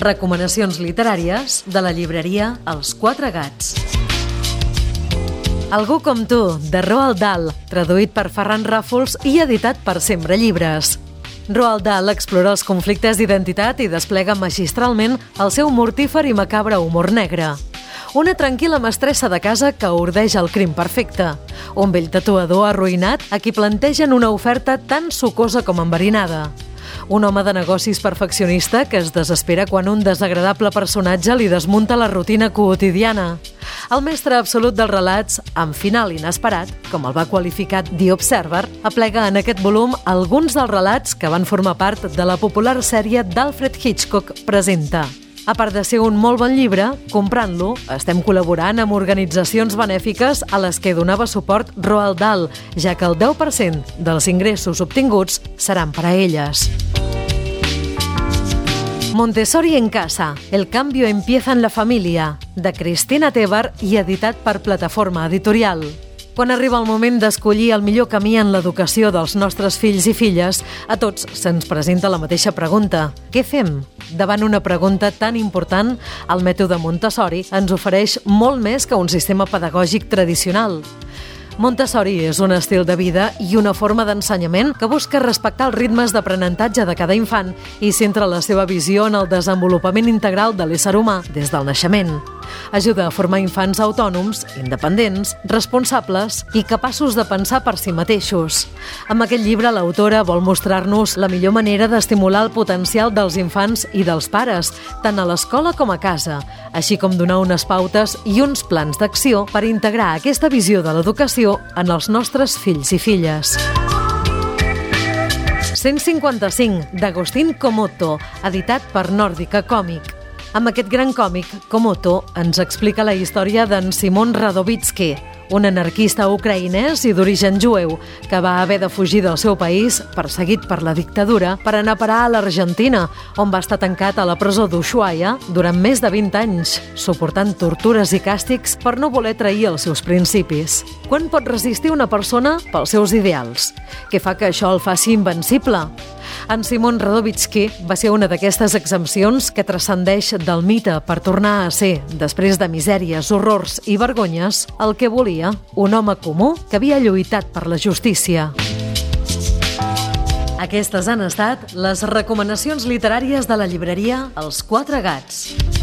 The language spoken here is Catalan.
Recomanacions literàries de la llibreria Els Quatre Gats. Algú com tu, de Roald Dahl, traduït per Ferran Ràfols i editat per Sembra Llibres. Roald Dahl explora els conflictes d'identitat i desplega magistralment el seu mortífer i macabre humor negre. Una tranquil·la mestressa de casa que urdeja el crim perfecte. Un vell tatuador arruïnat a qui plantegen una oferta tan sucosa com enverinada. Un home de negocis perfeccionista que es desespera quan un desagradable personatge li desmunta la rutina quotidiana. El mestre absolut dels relats, amb final inesperat, com el va qualificar The Observer, aplega en aquest volum alguns dels relats que van formar part de la popular sèrie d'Alfred Hitchcock Presenta. A part de ser un molt bon llibre, comprant-lo, estem col·laborant amb organitzacions benèfiques a les que donava suport Roald Dahl, ja que el 10% dels ingressos obtinguts seran per a elles. Montessori en casa, el cambio empieza en la familia, de Cristina Tebar i editat per Plataforma Editorial. Quan arriba el moment d'escollir el millor camí en l'educació dels nostres fills i filles, a tots se'ns presenta la mateixa pregunta. Què fem? Davant una pregunta tan important, el mètode Montessori ens ofereix molt més que un sistema pedagògic tradicional. Montessori és un estil de vida i una forma d'ensenyament que busca respectar els ritmes d'aprenentatge de cada infant i centra la seva visió en el desenvolupament integral de l'ésser humà des del naixement. Ajuda a formar infants autònoms, independents, responsables i capaços de pensar per si mateixos. Amb aquest llibre, l'autora vol mostrar-nos la millor manera d'estimular el potencial dels infants i dels pares, tant a l'escola com a casa, així com donar unes pautes i uns plans d'acció per integrar aquesta visió de l'educació en els nostres fills i filles. 155, d'Agustín Comoto, editat per Nòrdica Còmic. Amb aquest gran còmic, Comoto ens explica la història d'en Simon Radovitzky, un anarquista ucraïnès i d'origen jueu que va haver de fugir del seu país, perseguit per la dictadura, per anar a parar a l'Argentina, on va estar tancat a la presó d'Ushuaia durant més de 20 anys, suportant tortures i càstigs per no voler trair els seus principis. Quan pot resistir una persona pels seus ideals? Què fa que això el faci invencible? En Simon Radovitzky va ser una d'aquestes exempcions que transcendeix del mite per tornar a ser, després de misèries, horrors i vergonyes, el que volia, un home comú que havia lluitat per la justícia. Aquestes han estat les recomanacions literàries de la llibreria Els Quatre Gats.